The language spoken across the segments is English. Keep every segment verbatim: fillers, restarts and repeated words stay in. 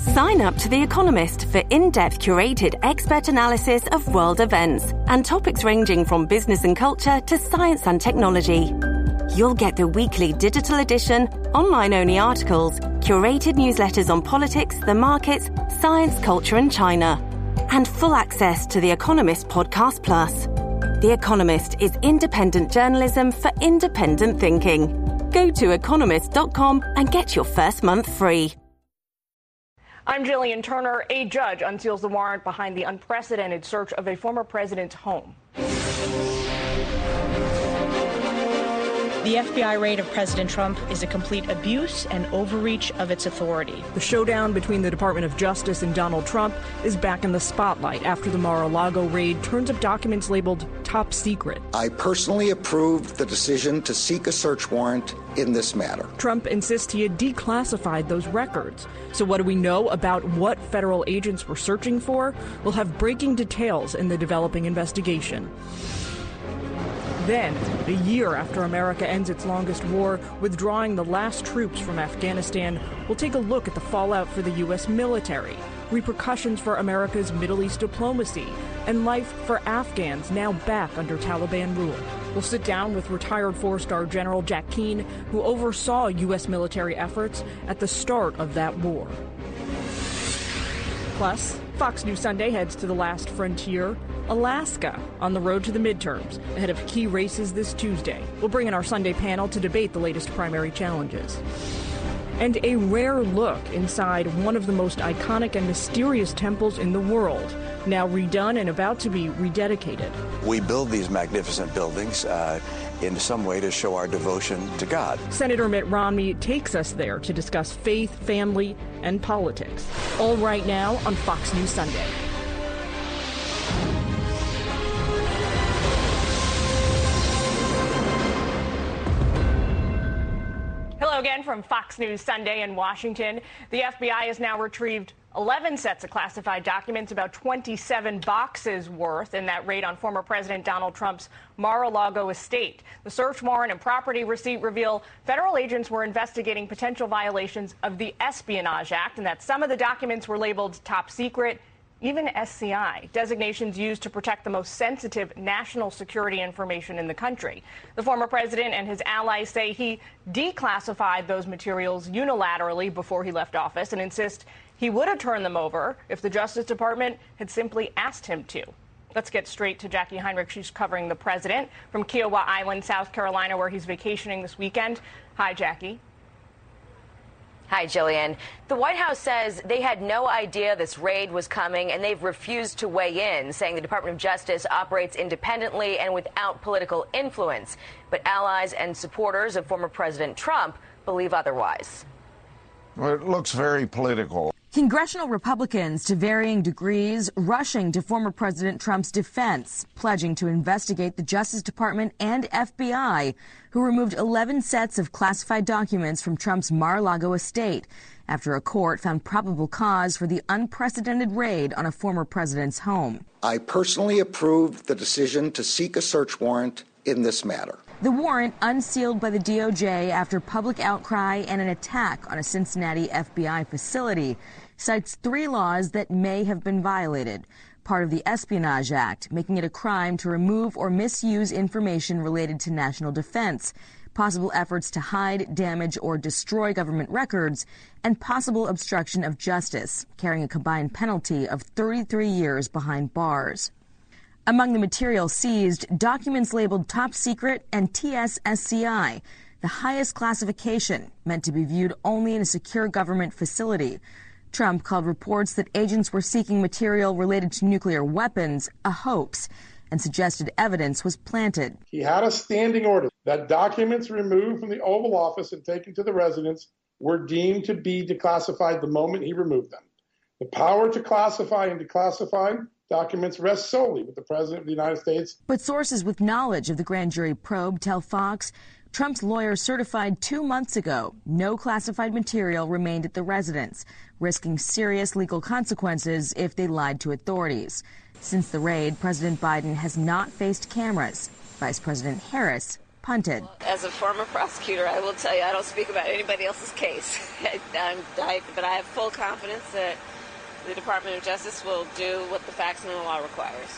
Sign up to The Economist for in-depth curated expert analysis of world events and topics ranging from business and culture to science and technology. You'll get the weekly digital edition, online-only articles, curated newsletters on politics, the markets, science, culture and China, and full access to The Economist Podcast Plus. The Economist is independent journalism for independent thinking. Go to economist dot com and get your first month free. I'm Jillian Turner. A judge unseals the warrant behind the unprecedented search of a former president's home. The F B I raid of President Trump is a complete abuse and overreach of its authority. The showdown between the Department of Justice and Donald Trump is back in the spotlight after the Mar-a-Lago raid turns up documents labeled top secret. I personally approved the decision to seek a search warrant in this matter. Trump insists he had declassified those records. So what do we know about what federal agents were searching for? We'll have breaking details in the developing investigation. Then, a year after America ends its longest war, withdrawing the last troops from Afghanistan, we'll take a look at the fallout for the U S military, repercussions for America's Middle East diplomacy, and life for Afghans now back under Taliban rule. We'll sit down with retired four-star General Jack Keane, who oversaw U S military efforts at the start of that war. Plus, Fox News Sunday heads to the last frontier, Alaska, on the road to the midterms, ahead of key races this Tuesday. We'll bring in our Sunday panel to debate the latest primary challenges. And a rare look inside one of the most iconic and mysterious temples in the world, now redone and about to be rededicated. We build these magnificent buildings uh, in some way to show our devotion to God. Senator Mitt Romney takes us there to discuss faith, family, and politics. All right now on Fox News Sunday. Hello again from Fox News Sunday in Washington. The F B I has now retrieved eleven sets of classified documents, about twenty-seven boxes worth, in that raid on former President Donald Trump's Mar-a-Lago estate. The search warrant and property receipt reveal federal agents were investigating potential violations of the Espionage Act, and that some of the documents were labeled top secret, even S C I, designations used to protect the most sensitive national security information in the country. The former president and his allies say he declassified those materials unilaterally before he left office and insist he would have turned them over if the Justice Department had simply asked him to. Let's get straight to Jackie Heinrich. She's covering the president from Kiowa Island, South Carolina, where he's vacationing this weekend. Hi, Jackie. Hi, Jillian. The White House says they had no idea this raid was coming, and they've refused to weigh in, saying the Department of Justice operates independently and without political influence. But allies and supporters of former President Trump believe otherwise. Well, it looks very political. Congressional Republicans, to varying degrees, rushing to former President Trump's defense, pledging to investigate the Justice Department and F B I, who removed eleven sets of classified documents from Trump's Mar-a-Lago estate after a court found probable cause for the unprecedented raid on a former president's home. I personally approved the decision to seek a search warrant in this matter. The warrant, unsealed by the D O J after public outcry and an attack on a Cincinnati F B I facility, cites three laws that may have been violated. Part of the Espionage Act, making it a crime to remove or misuse information related to national defense, possible efforts to hide, damage, or destroy government records, and possible obstruction of justice, carrying a combined penalty of thirty-three years behind bars. Among the material seized, documents labeled top secret and T S S C I, the highest classification, meant to be viewed only in a secure government facility. Trump called reports that agents were seeking material related to nuclear weapons a hoax and suggested evidence was planted. He had a standing order that documents removed from the Oval Office and taken to the residence were deemed to be declassified the moment he removed them. The power to classify and declassify documents rests solely with the President of the United States. But sources with knowledge of the grand jury probe tell Fox Trump's lawyer certified two months ago no classified material remained at the residence, risking serious legal consequences if they lied to authorities. Since the raid, President Biden has not faced cameras. Vice President Harris punted. As a former prosecutor, I will tell you I don't speak about anybody else's case. I, I'm, I, but I have full confidence that the Department of Justice will do what the facts and the law requires.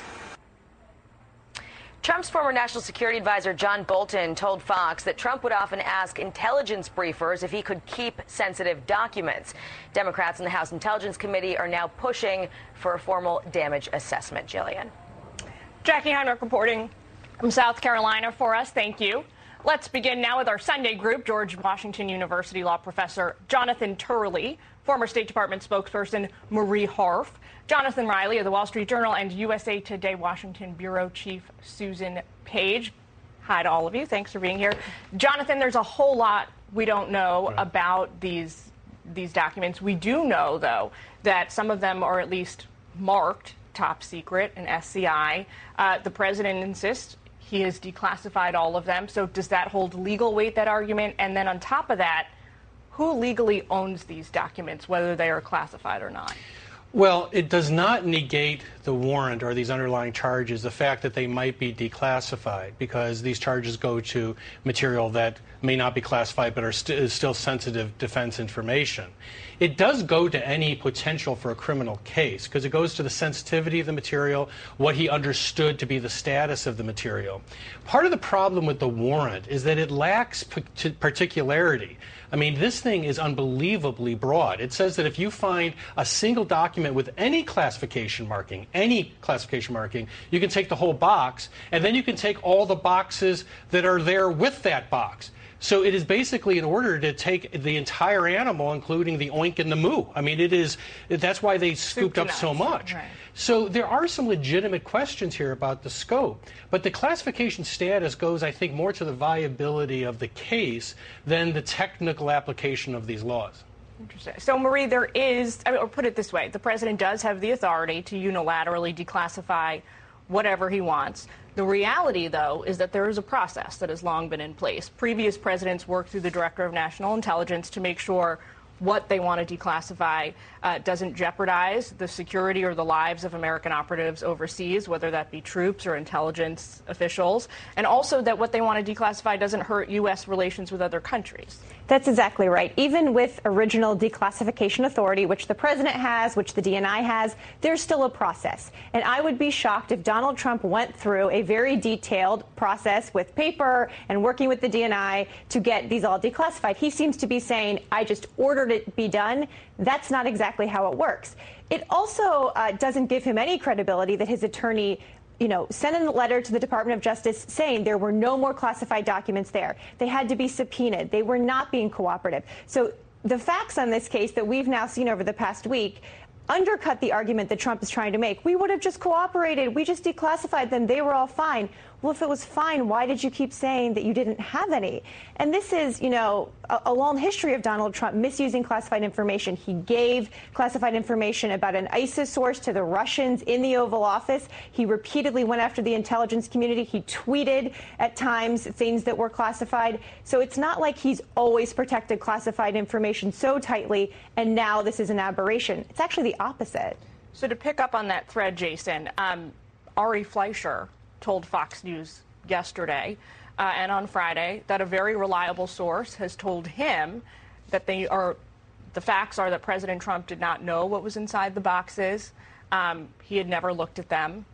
Trump's former national security advisor John Bolton told Fox that Trump would often ask intelligence briefers if he could keep sensitive documents. Democrats in the House Intelligence Committee are now pushing for a formal damage assessment. Jillian. Jackie Heinrich reporting from South Carolina for us. Thank you. Let's begin now with our Sunday group. George Washington University law professor Jonathan Turley, former State Department spokesperson Marie Harf, Jonathan Riley of the Wall Street Journal, and U S A Today Washington Bureau Chief Susan Page. Hi to all of you. Thanks for being here. Jonathan, there's a whole lot we don't know right. about these these documents. We do know, though, that some of them are at least marked top secret and S C I. Uh, the president insists he has declassified all of them. So does that hold legal weight, that argument? And then on top of that, who legally owns these documents, whether they are classified or not? Well, it does not negate the warrant or these underlying charges, the fact that they might be declassified, because these charges go to material that may not be classified but are st- is still sensitive defense information. It does go to any potential for a criminal case, because it goes to the sensitivity of the material, what he understood to be the status of the material. Part of the problem with the warrant is that it lacks p- particularity. I mean, this thing is unbelievably broad. It says that if you find a single document with any classification marking, any classification marking, you can take the whole box, and then you can take all the boxes that are there with that box. So it is basically in order to take the entire animal, including the oink and the moo. I mean, it is, that's why they scooped up so much. Right. So there are some legitimate questions here about the scope. But the classification status goes, I think, more to the viability of the case than the technical application of these laws. Interesting. So, Marie, there is, I mean, or put it this way, the president does have the authority to unilaterally declassify whatever he wants. The reality, though, is that there is a process that has long been in place. Previous presidents worked through the Director of National Intelligence to make sure what they want to declassify uh, doesn't jeopardize the security or the lives of American operatives overseas, whether that be troops or intelligence officials, and also that what they want to declassify doesn't hurt U S relations with other countries. That's exactly right. Even with original declassification authority, which the president has, which the D N I has, there's still a process. And I would be shocked if Donald Trump went through a very detailed process with paper and working with the D N I to get these all declassified. He seems to be saying, I just ordered it be done. That's not exactly how it works. It also uh, doesn't give him any credibility that his attorney you know, sent a letter to the Department of Justice saying there were no more classified documents there. They had to be subpoenaed. They were not being cooperative. So the facts on this case that we've now seen over the past week undercut the argument that Trump is trying to make. We would have just cooperated. We just declassified them. They were all fine. Well, if it was fine, why did you keep saying that you didn't have any? And this is, you know, a, a long history of Donald Trump misusing classified information. He gave classified information about an ISIS source to the Russians in the Oval Office. He repeatedly went after the intelligence community. He tweeted at times things that were classified. So it's not like he's always protected classified information so tightly, and now this is an aberration. It's actually the opposite. So to pick up on that thread, Jason, um, Ari Fleischer told Fox News yesterday uh, and on Friday that a very reliable source has told him that they are, the facts are that President Trump did not know what was inside the boxes. Um, he had never looked at them.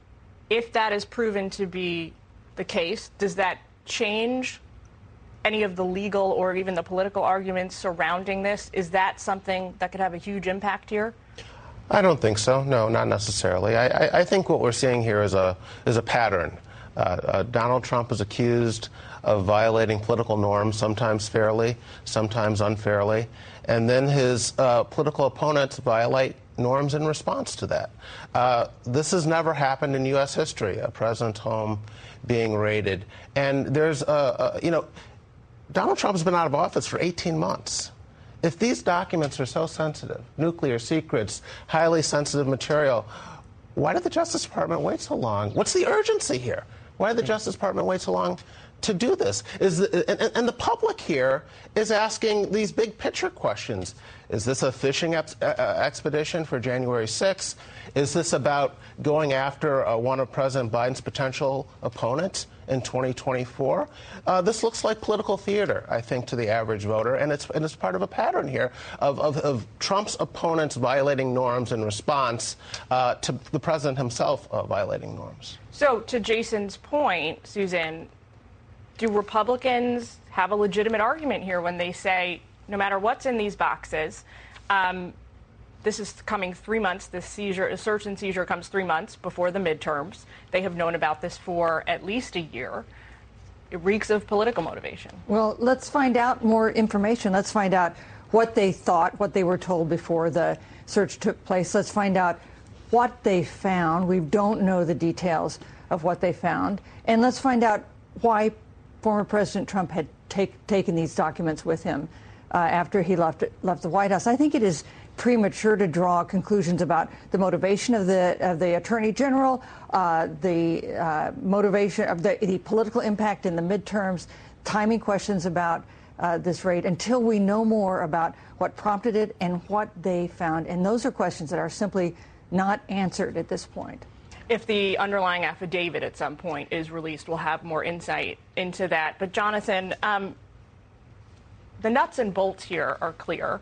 If that is proven to be the case, does that change any of the legal or even the political arguments surrounding this? Is that something that could have a huge impact here? I don't think so. No, not necessarily. I, I, I think what we're seeing here is a is a pattern. Uh, uh, Donald Trump is accused of violating political norms, sometimes fairly, sometimes unfairly, and then his uh, political opponents violate norms in response to that. Uh, this has never happened in U S history, a president's home being raided. And there's, uh, uh, you know, Donald Trump has been out of office for eighteen months. If these documents are so sensitive, nuclear secrets, highly sensitive material, why did the Justice Department wait so long? What's the urgency here? Why did the Justice Department wait so long to do this? Is the, and, and the public here is asking these big picture questions. Is this a fishing ex- uh, expedition for January sixth? Is this about going after uh, one of President Biden's potential opponents? in twenty twenty-four. Uh, this looks like political theater, I think, to the average voter, and it's and it's part of a pattern here of, of, of Trump's opponents violating norms in response uh, to the president himself uh, violating norms. So, to Jason's point, Susan, do Republicans have a legitimate argument here when they say, no matter what's in these boxes, um, this is coming three months, this seizure, search and seizure comes three months before the midterms. They have known about this for at least a year. It reeks of political motivation. Well, let's find out more information. Let's find out what they thought, what they were told before the search took place. Let's find out what they found. We don't know the details of what they found. And let's find out why former President Trump had take, taken these documents with him uh, after he left, left the White House. I think it is premature to draw conclusions about the motivation of the of the Attorney General, uh, the uh, motivation of the, the political impact in the midterms, timing questions about uh, this raid until we know more about what prompted it and what they found. And those are questions that are simply not answered at this point. If the underlying affidavit at some point is released, we'll have more insight into that. But Jonathan, um, the nuts and bolts here are clear.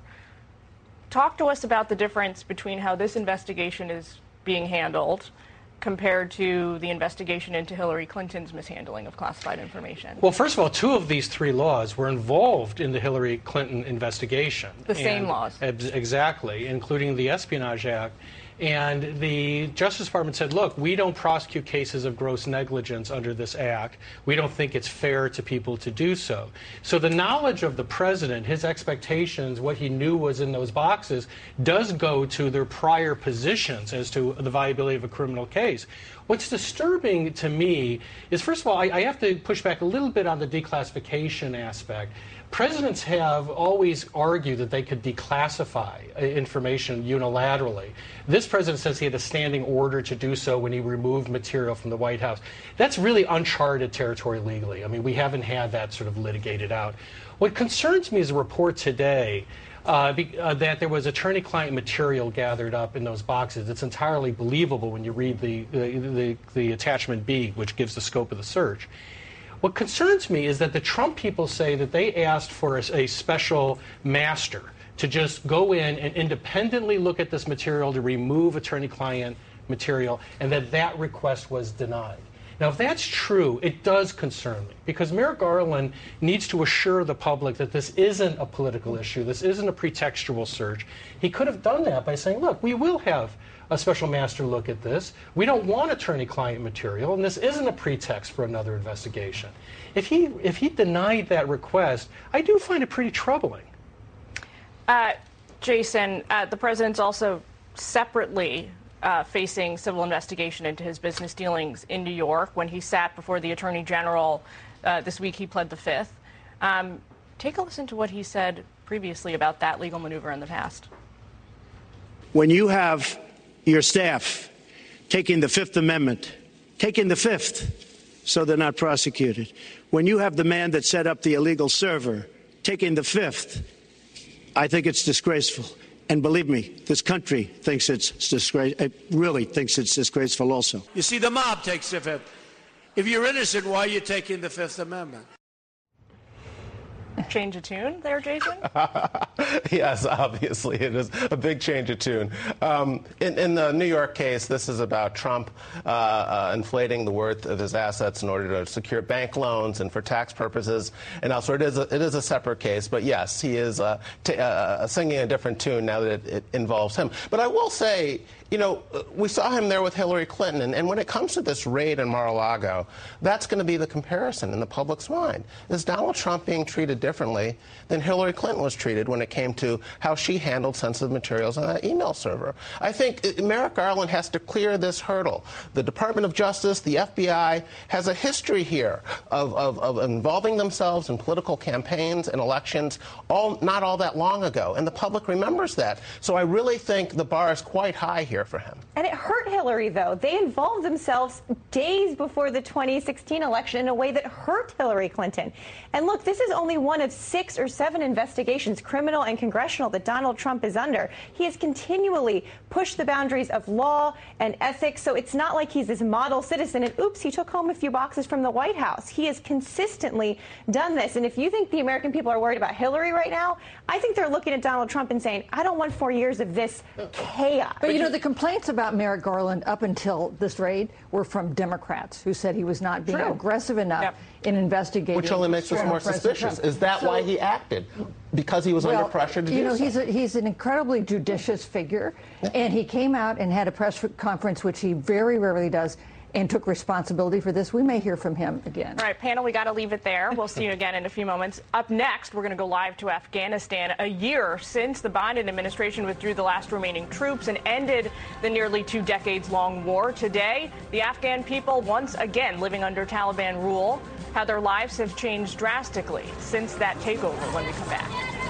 Talk to us about the difference between how this investigation is being handled compared to the investigation into Hillary Clinton's mishandling of classified information. Well, first of all, two of these three laws were involved in the Hillary Clinton investigation. The same laws. Exactly, including the Espionage Act. And the Justice Department said, look, we don't prosecute cases of gross negligence under this act. We don't think it's fair to people to do so. So the knowledge of the president, his expectations, what he knew was in those boxes, does go to their prior positions as to the viability of a criminal case. What's disturbing to me is, first of all, I, I have to push back a little bit on the declassification aspect. Presidents have always argued that they could declassify information unilaterally. This president says he had a standing order to do so when he removed material from the White House. That's really uncharted territory legally. I mean, we haven't had that sort of litigated out. What concerns me is a report today uh, be, uh, that there was attorney-client material gathered up in those boxes. It's entirely believable when you read the, the, the, the attachment B, which gives the scope of the search. What concerns me is that the Trump people say that they asked for a, a special master to just go in and independently look at this material to remove attorney-client material, and that that request was denied. Now, if that's true, it does concern me, because Merrick Garland needs to assure the public that this isn't a political issue, this isn't a pretextual search. He could have done that by saying, look, we will have a special master look at this. We don't want attorney-client material, and this isn't a pretext for another investigation. If he if he denied that request, I do find it pretty troubling. Uh, Jason, uh, the president's also separately uh, facing civil investigation into his business dealings in New York. When he sat before the Attorney General uh, this week, he pled the fifth. Um, take a listen to what he said previously about that legal maneuver in the past. When you have your staff taking the Fifth Amendment, taking the Fifth so they're not prosecuted, when you have the man that set up the illegal server taking the Fifth, I think it's disgraceful. And believe me, this country thinks it's disgraceful. It really thinks it's disgraceful also. You see, the mob takes the Fifth. If you're innocent, why are you taking the Fifth Amendment? Change of tune there, Jason? Yes, obviously. It is a big change of tune. Um, in, in the New York case, this is about Trump uh, uh, inflating the worth of his assets in order to secure bank loans and for tax purposes. And also, it is a, it is a separate case. But yes, he is uh, t uh, singing a different tune now that it, it involves him. But I will say, you know, we saw him there with Hillary Clinton. And, and when it comes to this raid in Mar-a-Lago, that's going to be the comparison in the public's mind. Is Donald Trump being treated differently than Hillary Clinton was treated when it came to how she handled sensitive materials on that email server? I think Merrick Garland has to clear this hurdle. The Department of Justice, the F B I, has a history here of, of, of involving themselves in political campaigns and elections all not all that long ago, and the public remembers that. So I really think the bar is quite high here for him. And it hurt Hillary, though. They involved themselves days before the twenty sixteen election in a way that hurt Hillary Clinton. And look, this is only one of six or seven investigations, criminal and congressional, that Donald Trump is under. He has continually pushed the boundaries of law and ethics, so it's not like he's this model citizen and oops, he took home a few boxes from the White House. He has consistently done this. And if you think the American people are worried about Hillary right now, I think they're looking at Donald Trump and saying, I don't want four years of this chaos. But, you know, the complaints about Merrick Garland up until this raid were from Democrats who said he was not being True. aggressive enough Yep. in investigating. Which only makes us more President suspicious. Trump. Is that So- why he acted? Because he was Well, under pressure to you do know, so? he's a, he's an incredibly judicious figure, and he came out and had a press conference, which he very rarely does, and took responsibility for this. We may hear from him again. All right, panel, we got to leave it there. We'll see you again in a few moments. Up next, we're going to go live to Afghanistan, a year since the Biden administration withdrew the last remaining troops and ended the nearly two decades-long war. Today, the Afghan people once again living under Taliban rule, how their lives have changed drastically since that takeover when we come back.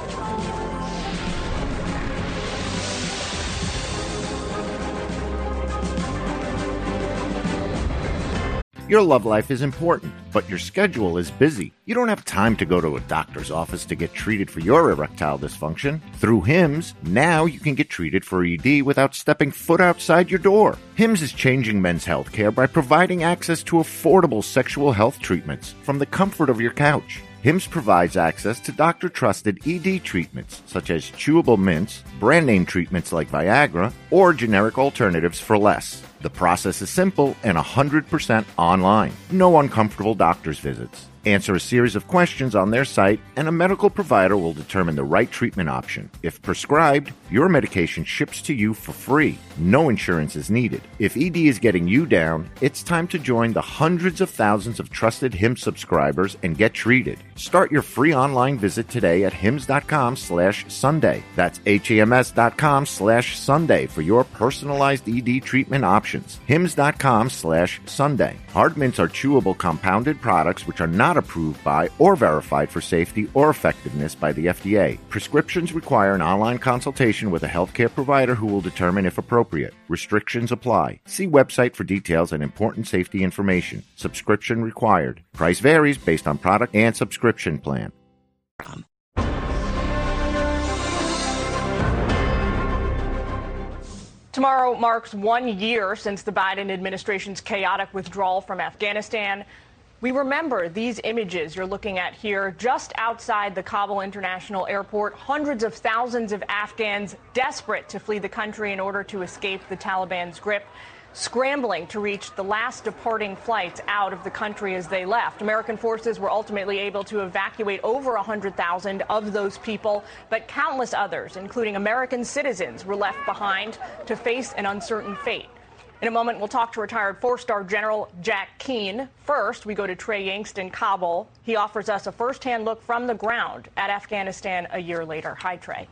Your love life is important, but your schedule is busy. You don't have time to go to a doctor's office to get treated for your erectile dysfunction. Through Hims, now you can get treated for E D without stepping foot outside your door. Hims is changing men's health care by providing access to affordable sexual health treatments from the comfort of your couch. Hims provides access to doctor-trusted E D treatments, such as chewable mints, brand-name treatments like Viagra, or generic alternatives for less. The process is simple and one hundred percent online. No uncomfortable doctor's visits. Answer a series of questions on their site, and a medical provider will determine the right treatment option. If prescribed, your medication ships to you for free. No insurance is needed. If E D is getting you down, it's time to join the hundreds of thousands of trusted Hims subscribers and get treated. Start your free online visit today at hims.com slash Sunday. That's H-E-M-S.com slash Sunday for your personalized E D treatment options. Hims.com slash Sunday. Hard mints are chewable compounded products which are not approved by or verified for safety or effectiveness by the F D A. Prescriptions require an online consultation with a healthcare provider who will determine if appropriate. Restrictions apply. See website for details and important safety information. Subscription required. Price varies based on product and subscription plan. Tomorrow marks one year since the Biden administration's chaotic withdrawal from Afghanistan. We remember these images you're looking at here just outside the Kabul International Airport. Hundreds of thousands of Afghans desperate to flee the country in order to escape the Taliban's grip, scrambling to reach the last departing flights out of the country as they left. American forces were ultimately able to evacuate over one hundred thousand of those people, but countless others, including American citizens, were left behind to face an uncertain fate. In a moment, we'll talk to retired four-star General Jack Keane. First, we go to Trey Yingst in Kabul. He offers us a first-hand look from the ground at Afghanistan a year later. Hi, Trey.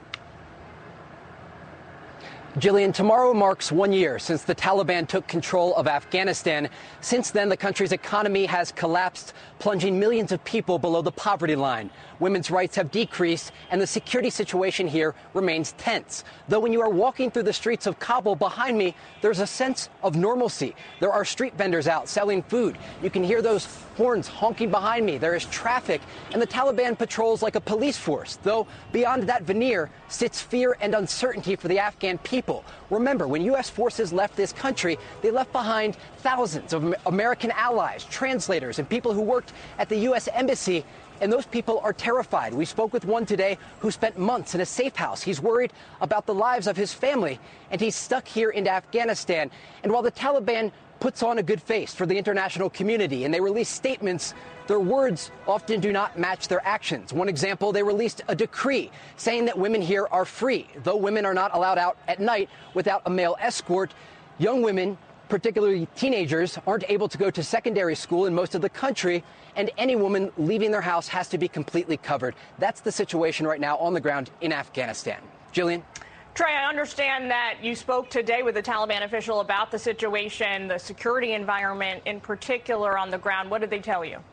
Jillian, tomorrow marks one year since the Taliban took control of Afghanistan. Since then, the country's economy has collapsed, plunging millions of people below the poverty line. Women's rights have decreased, and the security situation here remains tense. Though when you are walking through the streets of Kabul behind me, there's a sense of normalcy. There are street vendors out selling food. You can hear those horns honking behind me. There is traffic, and the Taliban patrols like a police force. Though beyond that veneer sits fear and uncertainty for the Afghan people. Remember, when U S forces left this country, they left behind thousands of American allies, translators, and people who worked at the U S Embassy. And those people are terrified. We spoke with one today who spent months in a safe house. He's worried about the lives of his family, and he's stuck here in Afghanistan. And while the Taliban puts on a good face for the international community and they release statements, their words often do not match their actions. One example, they released a decree saying that women here are free. Though women are not allowed out at night without a male escort, young women, particularly teenagers, aren't able to go to secondary school in most of the country, and any woman leaving their house has to be completely covered. That's the situation right now on the ground in Afghanistan. Jillian? Trey, I understand that you spoke today with a Taliban official about the situation, the security environment in particular on the ground. What did they tell you?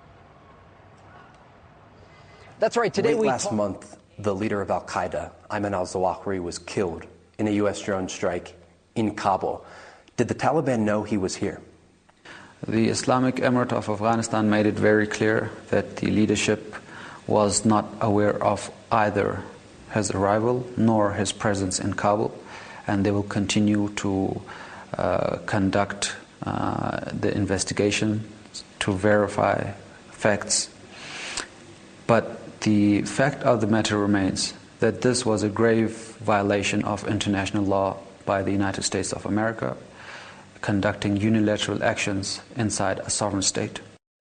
That's right. Today Late we last month, the leader of Al-Qaeda, Ayman al-Zawahiri, was killed in a U S drone strike in Kabul. Did the Taliban know he was here? The Islamic Emirate of Afghanistan made it very clear that the leadership was not aware of either his arrival nor his presence in Kabul, and they will continue to uh, conduct uh, the investigation to verify facts. But the fact of the matter remains that this was a grave violation of international law by the United States of America, conducting unilateral actions inside a sovereign state.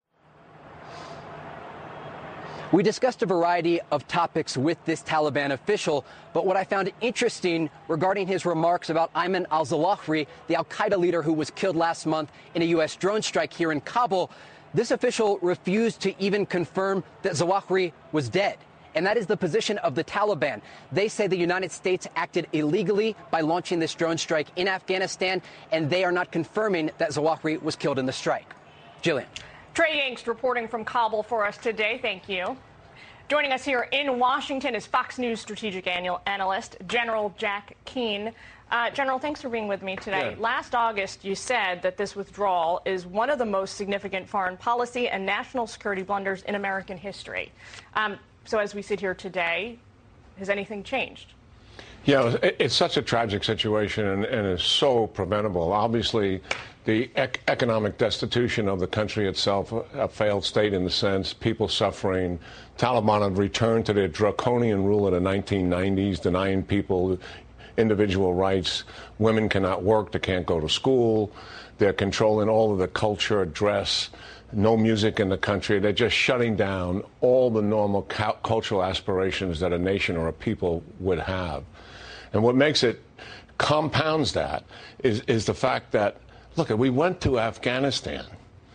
We discussed a variety of topics with this Taliban official, but what I found interesting regarding his remarks about Ayman al-Zawahri, the al-Qaeda leader who was killed last month in a U S drone strike here in Kabul, this official refused to even confirm that Zawahri was dead. And that is the position of the Taliban. They say the United States acted illegally by launching this drone strike in Afghanistan, and they are not confirming that Zawahri was killed in the strike. Jillian. Trey Yingst reporting from Kabul for us today. Thank you. Joining us here in Washington is Fox News strategic analyst General Jack Keane. Uh, General, thanks for being with me today. Yeah. Last August, you said that this withdrawal is one of the most significant foreign policy and national security blunders in American history. Um, so as we sit here today, has anything changed? Yeah, it's such a tragic situation and, and is so preventable. Obviously, the ec economic destitution of the country itself, a failed state in the sense, people suffering. Taliban have returned to their draconian rule of the nineteen nineties, denying people individual rights. Women cannot work, they can't go to school. They're controlling all of the culture, dress, no music in the country. They're just shutting down all the normal cultural aspirations that a nation or a people would have. And what makes it, compounds that, is, is the fact that, look, we went to Afghanistan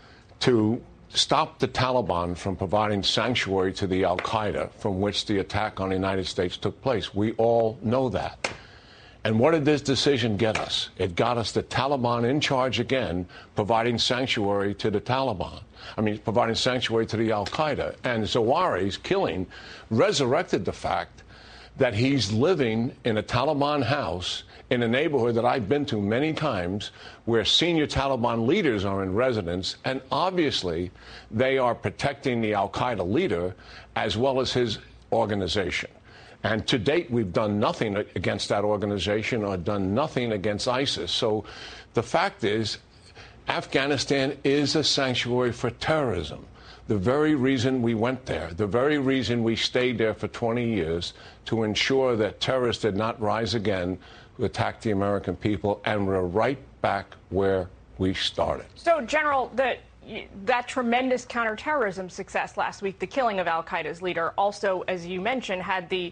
to stop the Taliban from providing sanctuary to the al-Qaeda from which the attack on the United States took place. We all know that. And what did this decision get us? It got us the Taliban in charge again, providing sanctuary to the Taliban. I mean, providing sanctuary to the al-Qaeda. And Zawahri's killing resurrected the fact that he's living in a Taliban house in a neighborhood that I've been to many times where senior Taliban leaders are in residence, and obviously they are protecting the al-Qaeda leader as well as his organization. And to date, we've done nothing against that organization or done nothing against ISIS. So the fact is, Afghanistan is a sanctuary for terrorism. The very reason we went there, the very reason we stayed there for twenty years, to ensure that terrorists did not rise again to attack the American people, and we're right back where we started. So, General, the, that tremendous counterterrorism success last week, the killing of al-Qaeda's leader, also, as you mentioned, had the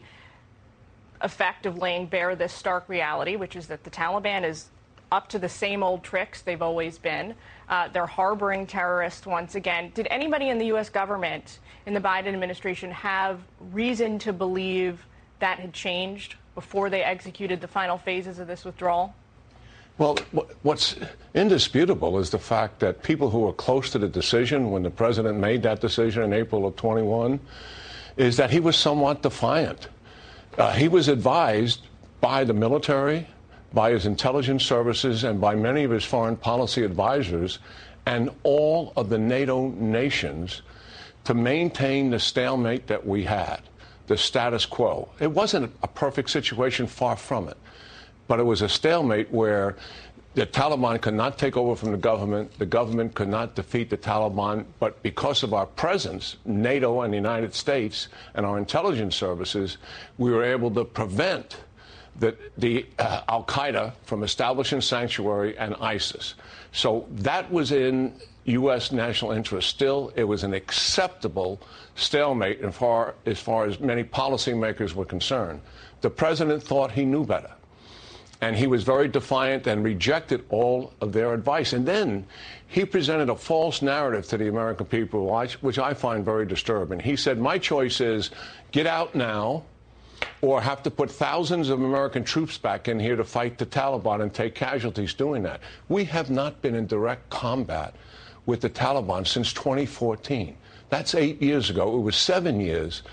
effect of laying bare this stark reality, which is that the Taliban is up to the same old tricks they've always been. Uh, they're harboring terrorists once again. Did anybody in the U S government, in the Biden administration, have reason to believe that had changed before they executed the final phases of this withdrawal? Well, what's indisputable is the fact that people who were close to the decision when the president made that decision in April of twenty-one is that he was somewhat defiant. Uh, he was advised by the military, by his intelligence services, and by many of his foreign policy advisors and all of the NATO nations to maintain the stalemate that we had, the status quo. It wasn't a perfect situation, far from it, but it was a stalemate where the Taliban could not take over from the government, the government could not defeat the Taliban, but because of our presence, NATO and the United States and our intelligence services, we were able to prevent the, the uh, al-Qaeda from establishing sanctuary and ISIS. So that was in U S national interest. Still, it was an acceptable stalemate as far, as far as many policymakers were concerned. The president thought he knew better. And he was very defiant and rejected all of their advice. And then he presented a false narrative to the American people, which I find very disturbing. He said, my choice is get out now or have to put thousands of American troops back in here to fight the Taliban and take casualties doing that. We have not been in direct combat with the Taliban since twenty fourteen. That's eight years ago. It was seven years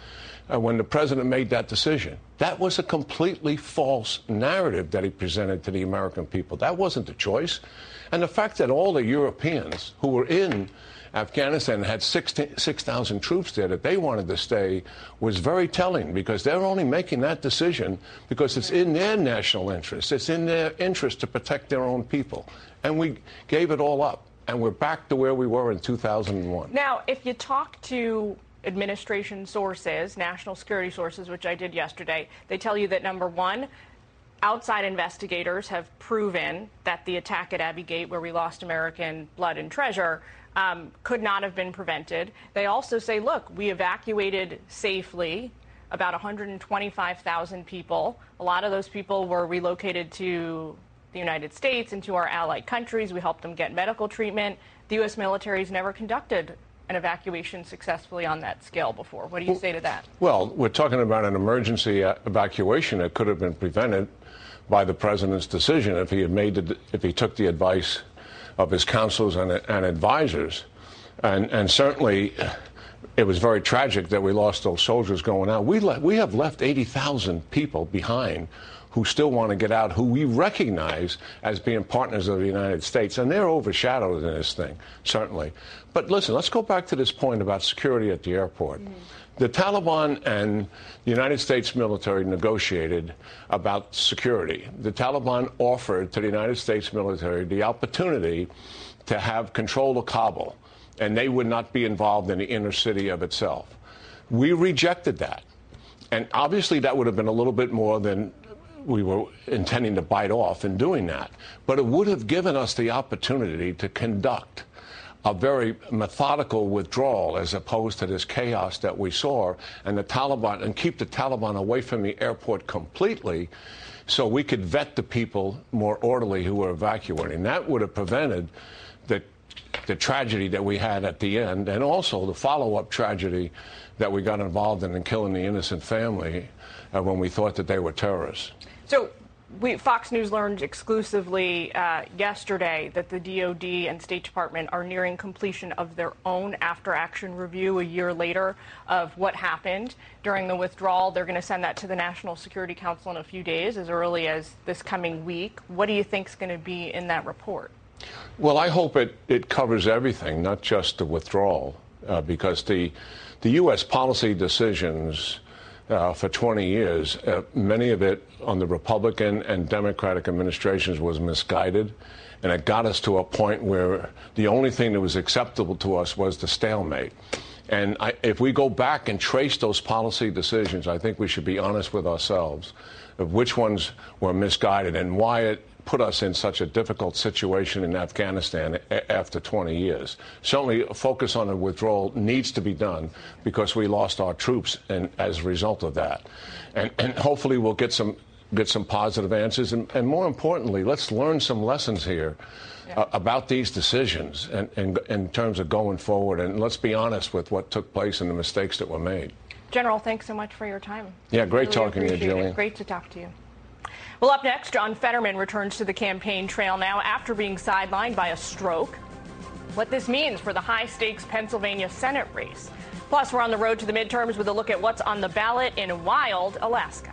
uh, when the president made that decision. That was a completely false narrative that he presented to the American people. That wasn't the choice. And the fact that all the Europeans who were in Afghanistan had six thousand troops there, that they wanted to stay, was very telling, because they're only making that decision because it's in their national interest. It's in their interest to protect their own people. And we gave it all up. And we're back to where we were in two thousand one. Now, if you talk to administration sources, national security sources, which I did yesterday, they tell you that, number one, outside investigators have proven that the attack at Abbey Gate, where we lost American blood and treasure, um, could not have been prevented. They also say, look, we evacuated safely about one hundred twenty-five thousand people. A lot of those people were relocated to the United States and to our allied countries. We helped them get medical treatment. The U S military has never conducted an evacuation successfully on that scale before. What do you well, say to that? Well, we're talking about an emergency evacuation that could have been prevented by the president's decision if he had made the, if he took the advice of his counselors and, and advisors. And, and certainly it was very tragic that we lost those soldiers going out. We, le- we have left eighty thousand people behind who still want to get out, who we recognize as being partners of the United States. And they're overshadowed in this thing, certainly. But listen, let's go back to this point about security at the airport. Mm-hmm. The Taliban and the United States military negotiated about security. The Taliban offered to the United States military the opportunity to have control of Kabul, and they would not be involved in the inner city of itself. We rejected that. And obviously that would have been a little bit more than we were intending to bite off in doing that. But it would have given us the opportunity to conduct a very methodical withdrawal as opposed to this chaos that we saw, and the Taliban, and keep the Taliban away from the airport completely so we could vet the people more orderly who were evacuating. That would have prevented the, the tragedy that we had at the end, and also the follow-up tragedy that we got involved in in killing the innocent family uh, when we thought that they were terrorists. So we, Fox News learned exclusively uh, yesterday that the D O D and State Department are nearing completion of their own after-action review a year later of what happened during the withdrawal. They're going to send that to the National Security Council in a few days, as early as this coming week. What do you think is going to be in that report? Well, I hope it, it covers everything, not just the withdrawal, uh, because the, the U S policy decisions Uh, for twenty years, uh, many of it on the Republican and Democratic administrations was misguided, and it got us to a point where the only thing that was acceptable to us was the stalemate. And I, if we go back and trace those policy decisions, I think we should be honest with ourselves of which ones were misguided and why it put us in such a difficult situation in Afghanistan a- after twenty years. Certainly, a focus on the withdrawal needs to be done because we lost our troops and, as a result of that. And, and hopefully we'll get some get some positive answers. And, and more importantly, let's learn some lessons here yeah. uh, about these decisions and, and in terms of going forward. And let's be honest with what took place and the mistakes that were made. General, thanks so much for your time. Yeah, great really talking to you, Jillian. It. Great to talk to you. Well, up next, John Fetterman returns to the campaign trail now after being sidelined by a stroke. What this means for the high-stakes Pennsylvania Senate race. Plus, we're on the road to the midterms with a look at what's on the ballot in wild Alaska.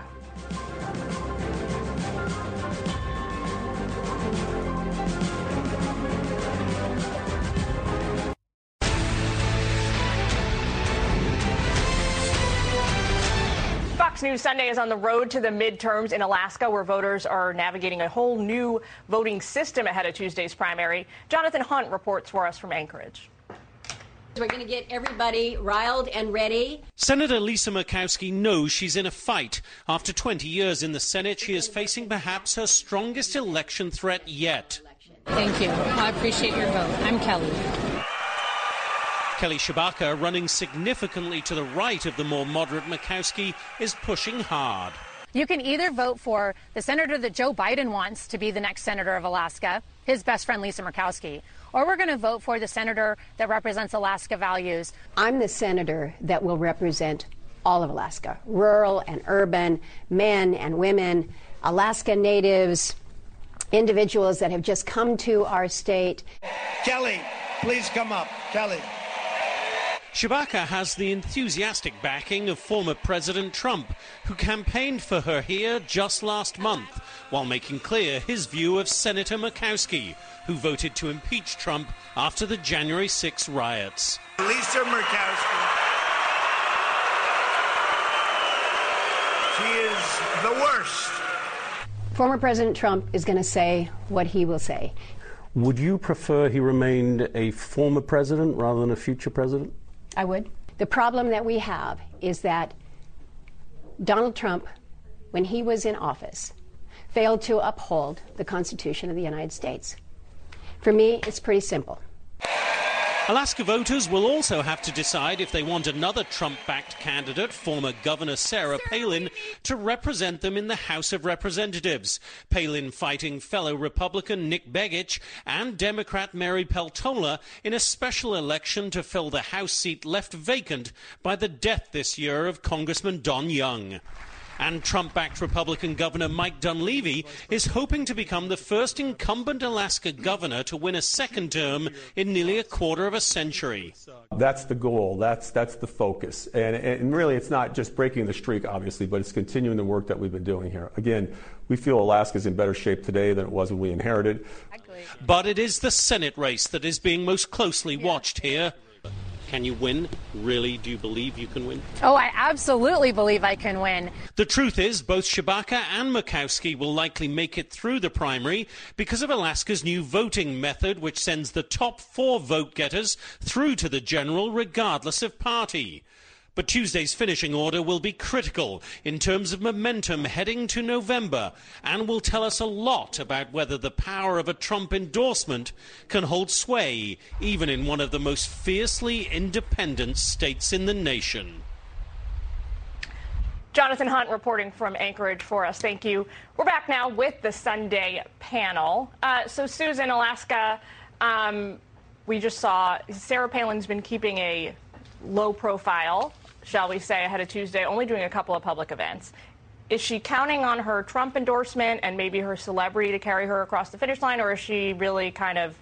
Fox News Sunday is on the road to the midterms in Alaska, where voters are navigating a whole new voting system ahead of Tuesday's primary. Jonathan Hunt reports for us from Anchorage. We're going to get everybody riled and ready. Senator Lisa Murkowski knows she's in a fight. After twenty years in the Senate, she is facing perhaps her strongest election threat yet. Thank you. I appreciate your vote. I'm Kelly. Kelly Shabaka, running significantly to the right of the more moderate Murkowski, is pushing hard. You can either vote for the senator that Joe Biden wants to be the next senator of Alaska, his best friend Lisa Murkowski, or we're going to vote for the senator that represents Alaska values. I'm the senator that will represent all of Alaska, rural and urban, men and women, Alaska natives, individuals that have just come to our state. Kelly, please come up. Kelly. Chewbacca has the enthusiastic backing of former President Trump, who campaigned for her here just last month, while making clear his view of Senator Murkowski, who voted to impeach Trump after the January sixth riots. Lisa Murkowski. She is the worst. Former President Trump is going to say what he will say. Would you prefer he remained a former president rather than a future president? I would. The problem that we have is that Donald Trump, when he was in office, failed to uphold the Constitution of the United States. For me, it's pretty simple. Alaska voters will also have to decide if they want another Trump-backed candidate, former Governor Sarah Palin, to represent them in the House of Representatives. Palin fighting fellow Republican Nick Begich and Democrat Mary Peltola in a special election to fill the House seat left vacant by the death this year of Congressman Don Young. And Trump-backed Republican Governor Mike Dunleavy is hoping to become the first incumbent Alaska governor to win a second term in nearly a quarter of a century. That's the goal. That's that's the focus. And, and really, it's not just breaking the streak, obviously, but it's continuing the work that we've been doing here. Again, we feel Alaska's in better shape today than it was when we inherited. But it is the Senate race that is being most closely watched here. Can you win? Really, do you believe you can win? Oh, I absolutely believe I can win. The truth is, both Chewbacca and Murkowski will likely make it through the primary because of Alaska's new voting method, which sends the top four vote-getters through to the general regardless of party. But Tuesday's finishing order will be critical in terms of momentum heading to November and will tell us a lot about whether the power of a Trump endorsement can hold sway even in one of the most fiercely independent states in the nation. Jonathan Hunt reporting from Anchorage for us. Thank you. We're back now with the Sunday panel. Uh, so, Susan, Alaska, um, we just saw Sarah Palin's been keeping a low profile, shall we say, ahead of Tuesday, only doing a couple of public events. Is she counting on her Trump endorsement and maybe her celebrity to carry her across the finish line, or is she really kind of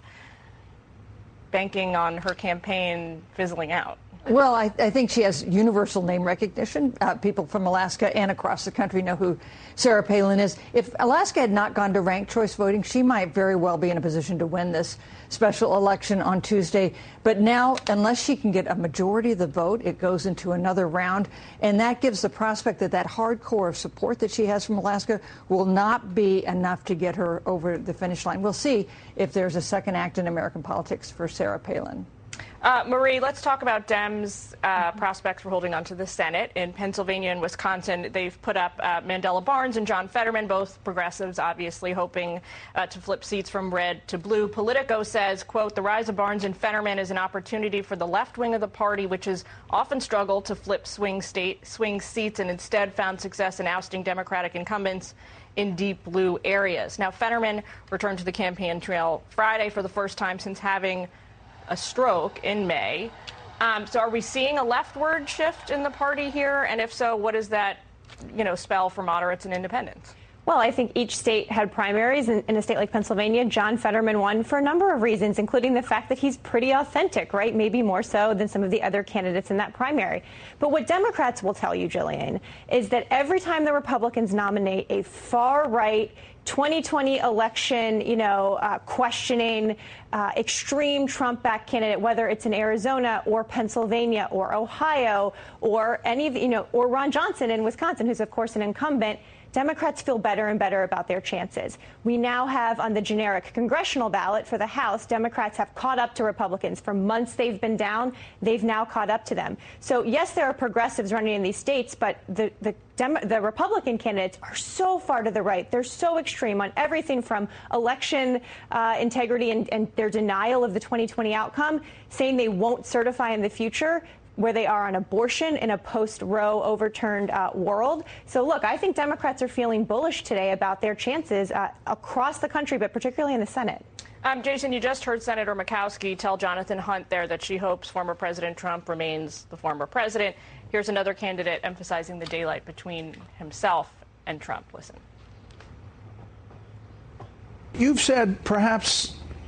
banking on her campaign fizzling out? Well, I, I think she has universal name recognition. Uh, people from Alaska and across the country know who Sarah Palin is. If Alaska had not gone to ranked choice voting, she might very well be in a position to win this special election on Tuesday. But now, unless she can get a majority of the vote, it goes into another round. And that gives the prospect that that hardcore of support that she has from Alaska will not be enough to get her over the finish line. We'll see if there's a second act in American politics for Sarah Palin. Uh, Marie, let's talk about Dems' uh, prospects for holding on to the Senate. In Pennsylvania and Wisconsin, they've put up uh, Mandela Barnes and John Fetterman, both progressives, obviously hoping uh, to flip seats from red to blue. Politico says, quote, the rise of Barnes and Fetterman is an opportunity for the left wing of the party, which has often struggled to flip swing state swing seats and instead found success in ousting Democratic incumbents in deep blue areas. Now, Fetterman returned to the campaign trail Friday for the first time since having a stroke in May. Um, so are we seeing a leftward shift in the party here? And if so, what does that, you know, spell for moderates and independents? Well, I think each state had primaries. In, in a state like Pennsylvania, John Fetterman won for a number of reasons, including the fact that he's pretty authentic, right? Maybe more so than some of the other candidates in that primary. But what Democrats will tell you, Jillian, is that every time the Republicans nominate a far-right twenty twenty election, you know, uh, questioning uh, extreme Trump-backed candidate, whether it's in Arizona or Pennsylvania or Ohio or any of, you know, or Ron Johnson in Wisconsin, who's, of course, an incumbent, Democrats feel better and better about their chances. We now have on the generic congressional ballot for the House, Democrats have caught up to Republicans. For months they've been down. They've now caught up to them. So, yes, there are progressives running in these states, but the, the, Demo- the Republican candidates are so far to the right. They're so extreme on everything from election uh, integrity and, and their denial of the twenty twenty outcome, saying they won't certify in the future, where they are on abortion in a post-Roe overturned uh, world. So, look, I think Democrats are feeling bullish today about their chances uh, across the country, but particularly in the Senate. Um, Jason, you just heard Senator Murkowski tell Jonathan Hunt there that she hopes former President Trump remains the former president. Here's another candidate emphasizing the daylight between himself and Trump. Listen. You've said perhaps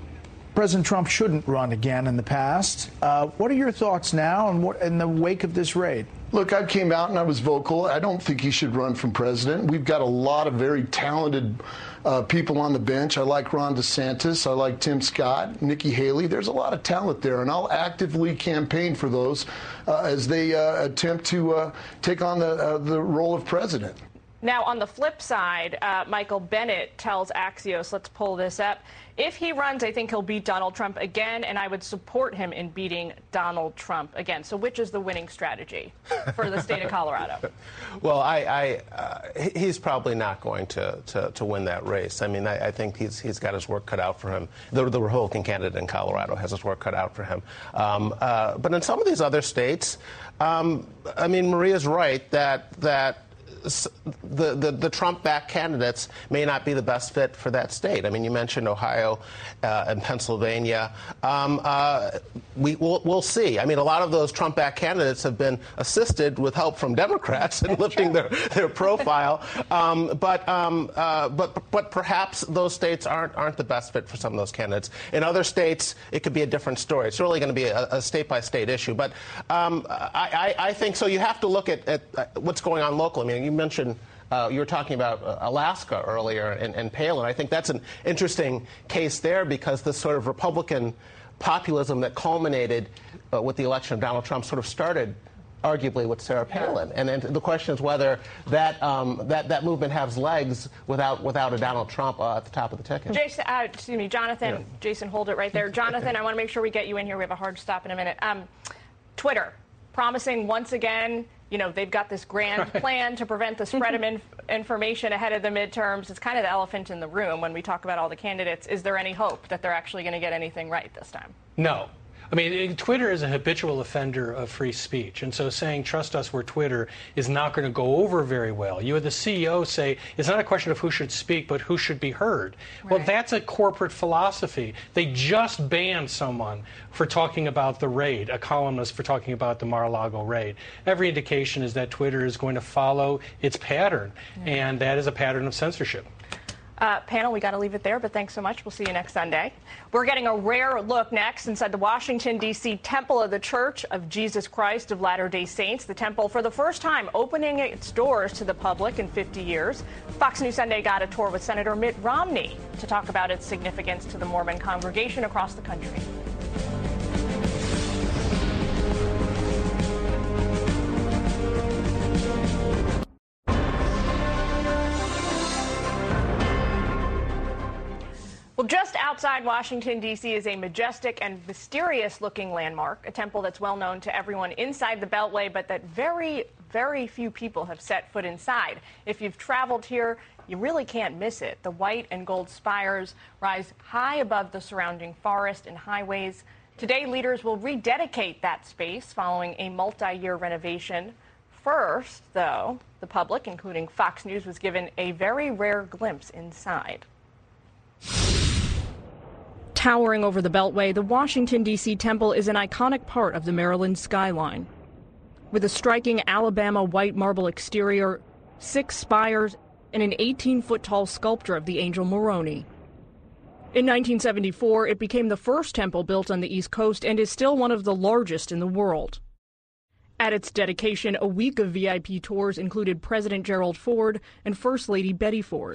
President Trump shouldn't run again in the past. Uh, what are your thoughts now and what, in the wake of this raid? Look, I came out and I was vocal. I don't think he should run for president. We've got a lot of very talented uh, people on the bench. I like Ron DeSantis. I like Tim Scott, Nikki Haley. There's a lot of talent there, and I'll actively campaign for those uh, as they uh, attempt to uh, take on the, uh, the role of president. Now, on the flip side, uh, Michael Bennett tells Axios, let's pull this up, if he runs, I think he'll beat Donald Trump again, and I would support him in beating Donald Trump again. So which is the winning strategy for the state of Colorado? Well, I, I uh, he's probably not going to, to, to win that race. I mean, I, I think he's he's got his work cut out for him. The, the Republican candidate in Colorado has his work cut out for him. Um, uh, but in some of these other states, um, I mean, Maria's right that that. The, the, the Trump-backed candidates may not be the best fit for that state. I mean, you mentioned Ohio uh, and Pennsylvania. Um, uh, we, we'll, we'll see. I mean, a lot of those Trump-backed candidates have been assisted with help from Democrats in lifting their, their profile. Um, but, um, uh, but but perhaps those states aren't aren't the best fit for some of those candidates. In other states, it could be a different story. It's really going to be a, a state-by-state issue. But um, I, I, I think so. You have to look at, at what's going on locally. I mean, you mentioned uh, you were talking about uh, Alaska earlier and, and Palin. I think that's an interesting case there because this sort of Republican populism that culminated uh, with the election of Donald Trump sort of started arguably with Sarah Palin. And, and the question is whether that, um, that that movement has legs without without a Donald Trump uh, at the top of the ticket. Jason, uh, excuse me, Jonathan. Yeah. Jason, hold it right there. Jonathan, I want to make sure we get you in here. We have a hard stop in a minute. Um, Twitter, promising once again, you know, they've got this grand plan to prevent the spread of inf information ahead of the midterms. It's kind of the elephant in the room when we talk about all the candidates. Is there any hope that they're actually going to get anything right this time? No. I mean, Twitter is a habitual offender of free speech, and so saying trust us, we're Twitter is not going to go over very well. You had the C E O say it's not a question of who should speak, but who should be heard. Right. Well, that's a corporate philosophy. They just banned someone for talking about the raid, a columnist for talking about the Mar-a-Lago raid. Every indication is that Twitter is going to follow its pattern, yeah. and that is a pattern of censorship. Uh, panel, we got to leave it there, but thanks so much. We'll see you next Sunday. We're getting a rare look next inside the Washington, D C Temple of the Church of Jesus Christ of Latter-day Saints. The temple, for the first time, opening its doors to the public in fifty years. Fox News Sunday got a tour with Senator Mitt Romney to talk about its significance to the Mormon congregation across the country. Well, just outside Washington, D C is a majestic and mysterious-looking landmark, a temple that's well known to everyone inside the Beltway, but that very, very few people have set foot inside. If you've traveled here, you really can't miss it. The white and gold spires rise high above the surrounding forest and highways. Today, leaders will rededicate that space following a multi-year renovation. First, though, the public, including Fox News, was given a very rare glimpse inside. Towering over the Beltway, the Washington, D C temple is an iconic part of the Maryland skyline. With a striking Alabama white marble exterior, six spires, and an eighteen-foot-tall sculpture of the angel Moroni. In nineteen seventy-four, it became the first temple built on the East Coast and is still one of the largest in the world. At its dedication, a week of V I P tours included President Gerald Ford and First Lady Betty Ford.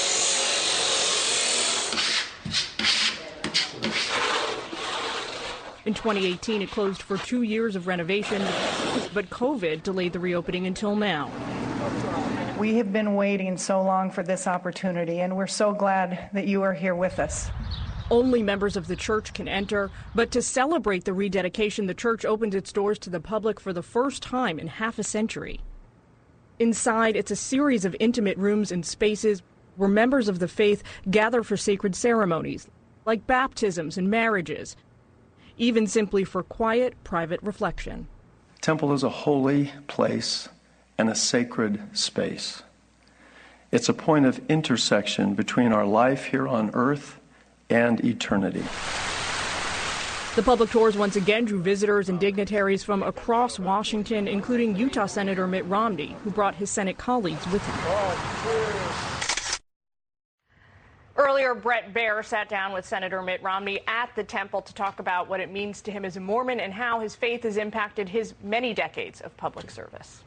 In twenty eighteen, it closed for two years of renovation, but COVID delayed the reopening until now. We have been waiting so long for this opportunity, and we're so glad that you are here with us. Only members of the church can enter, but to celebrate the rededication, the church opened its doors to the public for the first time in half a century. Inside, it's a series of intimate rooms and spaces where members of the faith gather for sacred ceremonies, like baptisms and marriages, even simply for quiet, private reflection. Temple is a holy place and a sacred space. It's a point of intersection between our life here on earth and eternity. The public tours once again drew visitors and dignitaries from across Washington, including Utah Senator Mitt Romney, who brought his Senate colleagues with him. Earlier, Bret Baier sat down with Senator Mitt Romney at the temple to talk about what it means to him as a Mormon and how his faith has impacted his many decades of public service.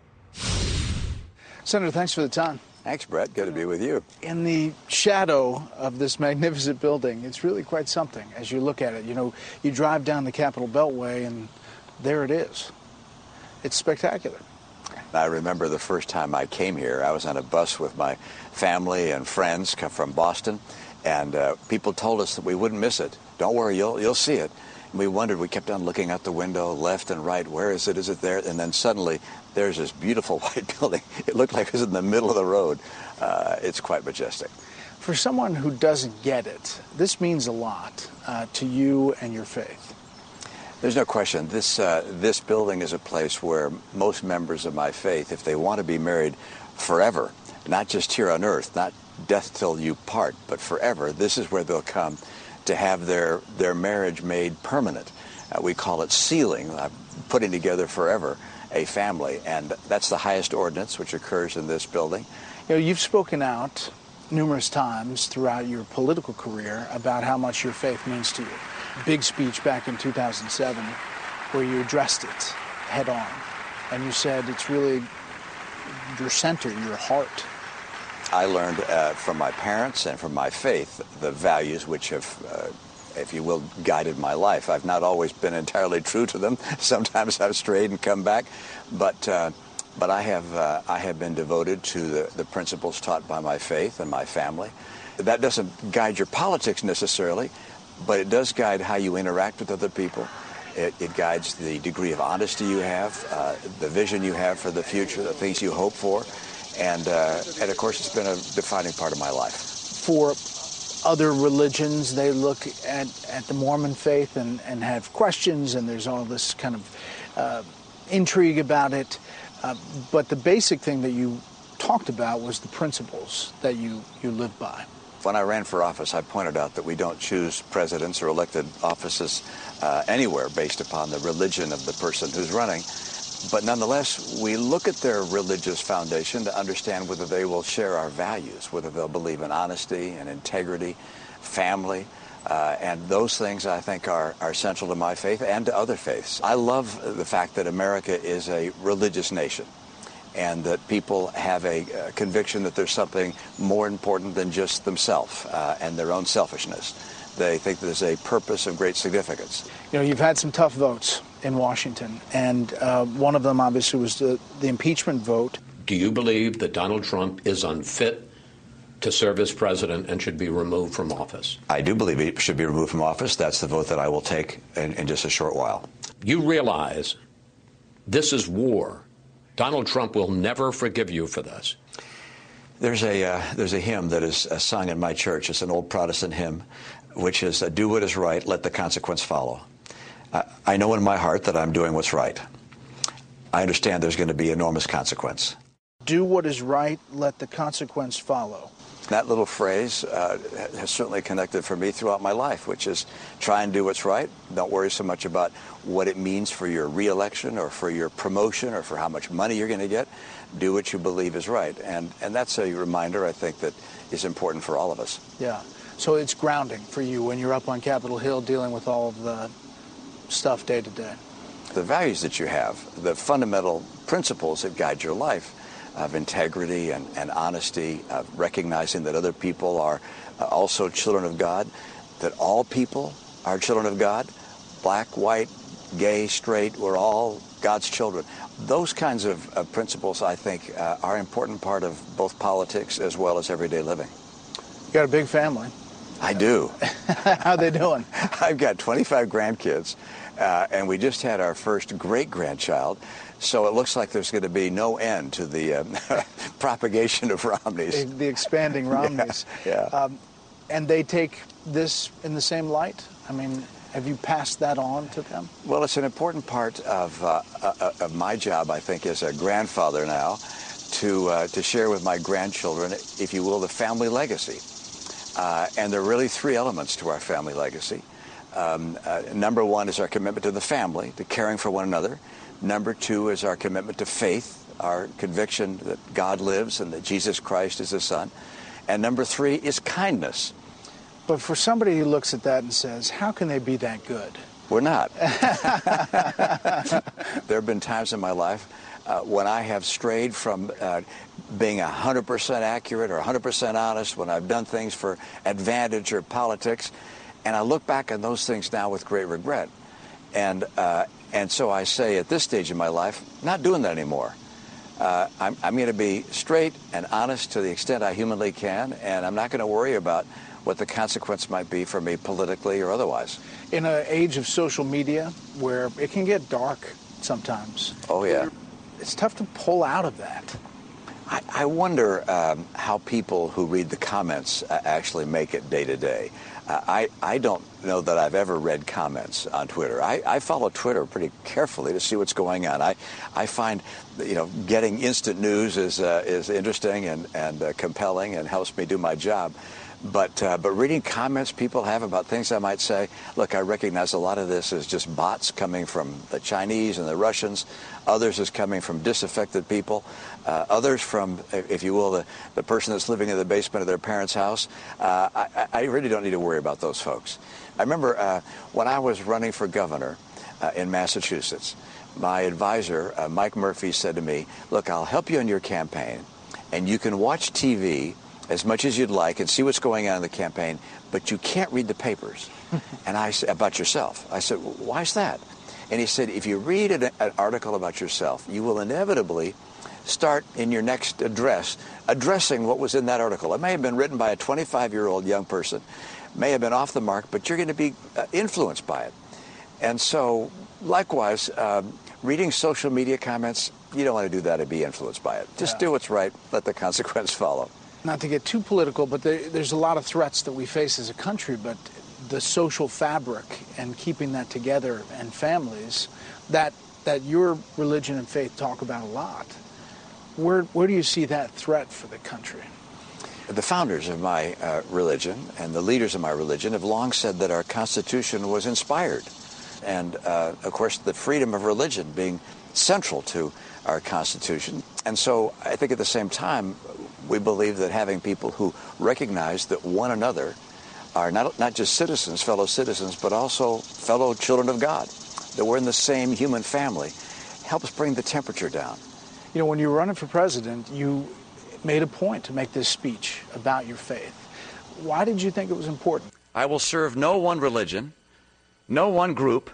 Senator, thanks for the time. Thanks, Brett. Good to be with you. In the shadow of this magnificent building, it's really quite something as you look at it. You know, you drive down the Capitol Beltway, and there it is. It's spectacular. I remember the first time I came here, I was on a bus with my family and friends come from Boston, and uh, people told us that we wouldn't miss it. Don't worry, you'll, you'll see it. And we wondered, we kept on looking out the window, left and right, where is it, is it there? And then suddenly, there's this beautiful white building. It looked like it was in the middle of the road. Uh, it's quite majestic. For someone who doesn't get it, this means a lot uh, to you and your faith. There's no question. This, uh, this building is a place where most members of my faith, if they want to be married forever, not just here on earth, not death till you part, but forever, this is where they'll come to have their, their marriage made permanent. Uh, we call it sealing, uh, putting together forever a family, and that's the highest ordinance which occurs in this building. You know, you've spoken out numerous times throughout your political career about how much your faith means to you. Big speech back in two thousand seven where you addressed it head on, and you said it's really your center, your heart. I learned uh, from my parents and from my faith the values which have, uh, if you will, guided my life. I've not always been entirely true to them. Sometimes I've strayed and come back, but uh, but I have uh, I have been devoted to the, the principles taught by my faith and my family. That doesn't guide your politics necessarily, but it does guide how you interact with other people. It, it guides the degree of honesty you have, uh, the vision you have for the future, the things you hope for. And, uh, and of course, it's been a defining part of my life. For other religions, they look at, at the Mormon faith and, and have questions, and there's all this kind of uh, intrigue about it. Uh, but the basic thing that you talked about was the principles that you, you live by. When I ran for office, I pointed out that we don't choose presidents or elected offices uh, anywhere based upon the religion of the person who's running. But nonetheless, we look at their religious foundation to understand whether they will share our values, whether they'll believe in honesty and integrity, family, uh, and those things I think are, are central to my faith and to other faiths. I love the fact that America is a religious nation, and that people have a uh, conviction that there's something more important than just themselves uh, and their own selfishness. They think there's a purpose of great significance. You know, you've had some tough votes in Washington, and uh, one of them obviously was the, the impeachment vote. Do you believe that Donald Trump is unfit to serve as president and should be removed from office? I do believe he should be removed from office. That's the vote that I will take in, in just a short while. You realize this is war. Donald Trump will never forgive you for this. There's a, uh, there's a hymn that is uh, sung in my church. It's an old Protestant hymn, which is, uh, do what is right, let the consequence follow. Uh, I know in my heart that I'm doing what's right. I understand there's going to be enormous consequence. Do what is right, let the consequence follow. That little phrase uh, has certainly connected for me throughout my life, which is try and do what's right. Don't worry so much about what it means for your reelection or for your promotion or for how much money you're going to get. Do what you believe is right. And, and that's a reminder, I think, that is important for all of us. Yeah. So it's grounding for you when you're up on Capitol Hill dealing with all of the stuff day to day. The values that you have, the fundamental principles that guide your life, of integrity and, and honesty, of recognizing that other people are uh, also children of God, that all people are children of God, black, white, gay, straight, we're all God's children. Those kinds of, of principles, I think, uh, are an important part of both politics as well as everyday living. You got a big family. I do. How are they doing? I've got twenty-five grandkids, uh, and we just had our first great-grandchild. So it looks like there's going to be no end to the um, propagation of Romneys. The, the expanding Romneys. Yeah. yeah. Um, and they take this in the same light? I mean, have you passed that on to them? Well, it's an important part of, uh, uh, of my job, I think, as a grandfather now, to, uh, to share with my grandchildren, if you will, the family legacy. Uh, and there are really three elements to our family legacy. Um, uh, number one is our commitment to the family, to caring for one another. Number two is our commitment to faith, our conviction that God lives and that Jesus Christ is His Son. And number three is kindness. But for somebody who looks at that and says, how can they be that good? We're not. There have been times in my life uh, when I have strayed from uh, being one hundred percent accurate or one hundred percent honest, when I've done things for advantage or politics, and I look back on those things now with great regret. And, uh, and so I say at this stage in my life, not doing that anymore. Uh, I'm, I'm going to be straight and honest to the extent I humanly can, and I'm not going to worry about what the consequence might be for me politically or otherwise. In an age of social media where it can get dark sometimes. Oh, yeah. It's tough to pull out of that. I, I wonder um, how people who read the comments uh, actually make it day to day. Uh, I, I don't know that I've ever read comments on Twitter. I, I follow Twitter pretty carefully to see what's going on. I, I find, you know, getting instant news is, uh, is interesting and, and uh, compelling and helps me do my job. But uh, but reading comments people have about things I might say, look, I recognize a lot of this is just bots coming from the Chinese and the Russians. Others is coming from disaffected people. Uh, others from, if you will, the, the person that's living in the basement of their parents' house. Uh, I, I really don't need to worry about those folks. I remember uh, when I was running for governor uh, in Massachusetts, my advisor, uh, Mike Murphy, said to me, look, I'll help you on your campaign, and you can watch T V as much as you'd like and see what's going on in the campaign, but you can't read the papers. And I said, about yourself. I said, why is that? And he said, if you read an, an article about yourself, you will inevitably start in your next address addressing what was in that article. It may have been written by a twenty-five-year-old young person, may have been off the mark, but you're going to be uh, influenced by it. And so, likewise, um, reading social media comments, you don't want to do that and be influenced by it. Just yeah. do what's right, let the consequence follow. Not to get too political, but there, there's a lot of threats that we face as a country, but the social fabric and keeping that together and families, that that your religion and faith talk about a lot. Where, where do you see that threat for the country? The founders of my uh, religion and the leaders of my religion have long said that our Constitution was inspired. And, uh, of course, the freedom of religion being central to our Constitution. And so I think at the same time, we believe that having people who recognize that one another are not, not just citizens, fellow citizens, but also fellow children of God, that we're in the same human family, helps bring the temperature down. You know, when you were running for president, you made a point to make this speech about your faith. Why did you think it was important? I will serve no one religion, no one group,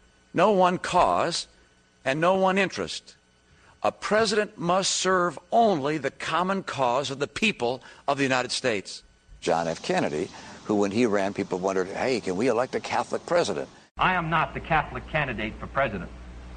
no one cause, and no one interest. A president must serve only the common cause of the people of the United States. John F. Kennedy, who when he ran, people wondered, hey, can we elect a Catholic president? I am not the Catholic candidate for president.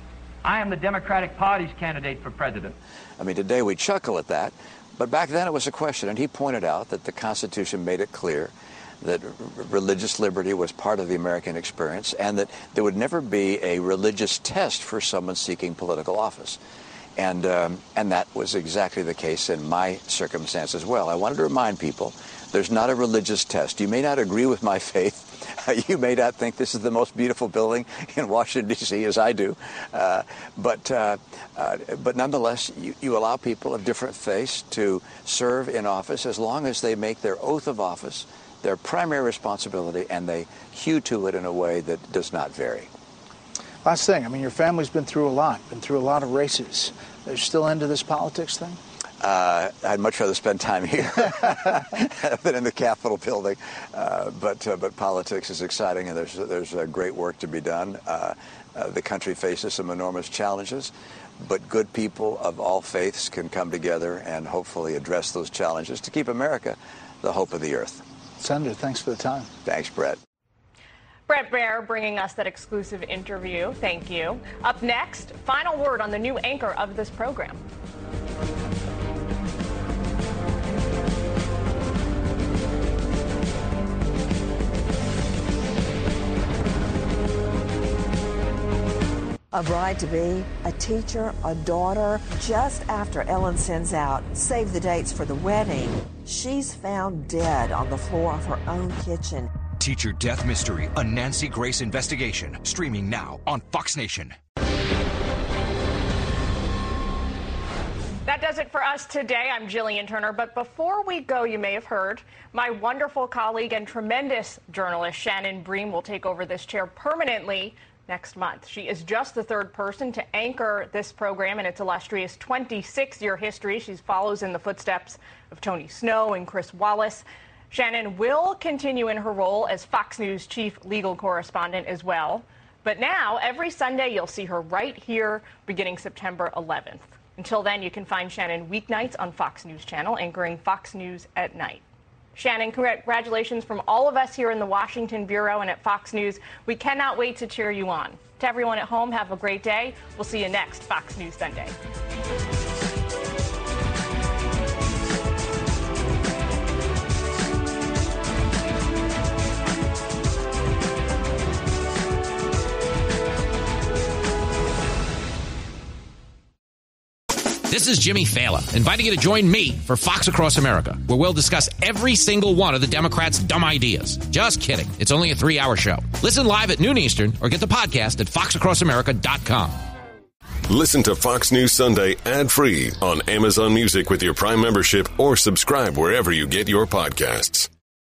I am the Democratic Party's candidate for president. I mean, today we chuckle at that, but back then it was a question, and he pointed out that the Constitution made it clear that religious liberty was part of the American experience and that there would never be a religious test for someone seeking political office. And, um, and that was exactly the case in my circumstance as well. I wanted to remind people there's not a religious test. You may not agree with my faith. You may not think this is the most beautiful building in Washington, D C as I do. Uh, but, uh, uh, but nonetheless, you, you allow people of different faiths to serve in office as long as they make their oath of office their primary responsibility and they hew to it in a way that does not vary. Last thing, I mean, your family's been through a lot, been through a lot of races. They're still into this politics thing? Uh, I'd much rather spend time here than in the Capitol building. Uh, but uh, but politics is exciting, and there's there's uh, great work to be done. Uh, uh, the country faces some enormous challenges, but good people of all faiths can come together and hopefully address those challenges to keep America the hope of the earth. Senator, thanks for the time. Thanks, Brett. Bret Baier bringing us that exclusive interview. Thank you. Up next, final word on the new anchor of this program. A bride-to-be, a teacher, a daughter. Just after Ellen sends out, save the dates for the wedding, she's found dead on the floor of her own kitchen. Teacher Death Mystery, a Nancy Grace investigation. Streaming now on Fox Nation. That does it for us today. I'm Jillian Turner. But before we go, you may have heard, my wonderful colleague and tremendous journalist Shannon Bream will take over this chair permanently next month. She is just the third person to anchor this program in its illustrious twenty-six-year history. She follows in the footsteps of Tony Snow and Chris Wallace. Shannon will continue in her role as Fox News chief legal correspondent as well. But now, every Sunday, you'll see her right here beginning September eleventh. Until then, you can find Shannon weeknights on Fox News Channel, anchoring Fox News at night. Shannon, congratulations from all of us here in the Washington Bureau and at Fox News. We cannot wait to cheer you on. To everyone at home, have a great day. We'll see you next Fox News Sunday. This is Jimmy Fallon, inviting you to join me for Fox Across America, where we'll discuss every single one of the Democrats' dumb ideas. Just kidding. It's only a three-hour show. Listen live at noon Eastern or get the podcast at fox across america dot com. Listen to Fox News Sunday ad-free on Amazon Music with your Prime membership or subscribe wherever you get your podcasts.